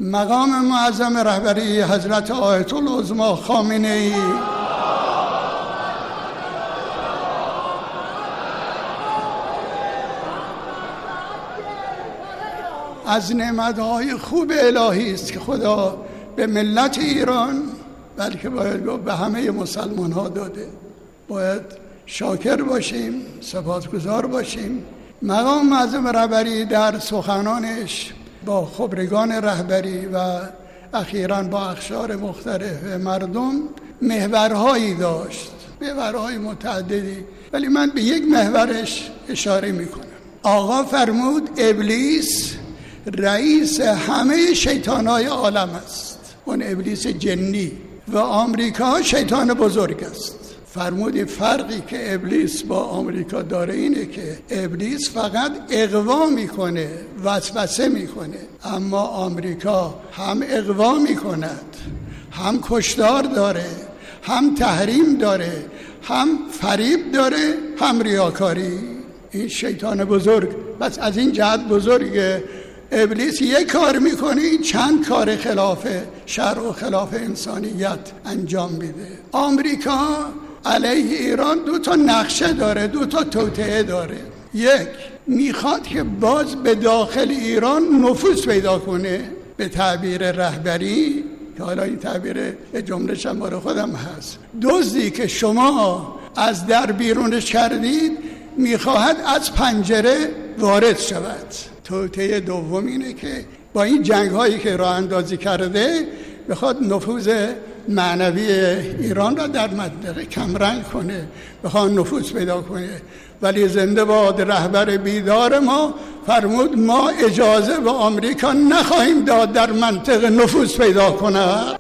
مقام معظم رهبری حضرت آیت العظما خامنه‌ای از نعمت‌های خوب الهی است که خدا به ملت ایران، بلکه باید گفت به همه مسلمان‌ها داده. باید شاکر باشیم، سپاسگزار باشیم. مقام معظم رهبری در سخنانش با خبرگان رهبری و اخیراً با اقشار مختلف مردم محورهایی داشت، محورهای متعددی، ولی من به یک محورش اشاره میکنم. آقا فرمود ابلیس رئیس همه شیطانهای عالم است، اون ابلیس جنی، و آمریکا شیطان بزرگ است. فرمودی فرقی که ابلیس با آمریکا داره اینه که ابلیس فقط اغوا میکنه، وسوسه میکنه، اما آمریکا هم اغوا میکند، هم کشتار داره، هم تحریم داره، هم فریب داره، هم ریاکاری. این شیطان بزرگ بس از این جهت بزرگه. ابلیس یک کار میکنه، این چند کار خلاف شرع و خلاف انسانیت انجام میده. آمریکا علیه ایران 2 نقشه داره، 2 توطئه داره. یک، میخواد که باز به داخل ایران نفوذ پیدا کنه، به تعبیر رهبری، که حالا این تعبیر جمله‌ش هم برای خودم هست، دزدی که شما از در بیرونش کردید میخواهد از پنجره وارد شود. توطئه دوم اینه که با این جنگ هایی که راه اندازی کرده بخواد نفوذ معنوی ایران را در منطقه کمرنگ کنه، بخواد نفوذ پیدا کنه. ولی زنده باد رهبر بیدار ما، فرمود ما اجازه به آمریکا نخواهیم داد در منطقه نفوذ پیدا کنه.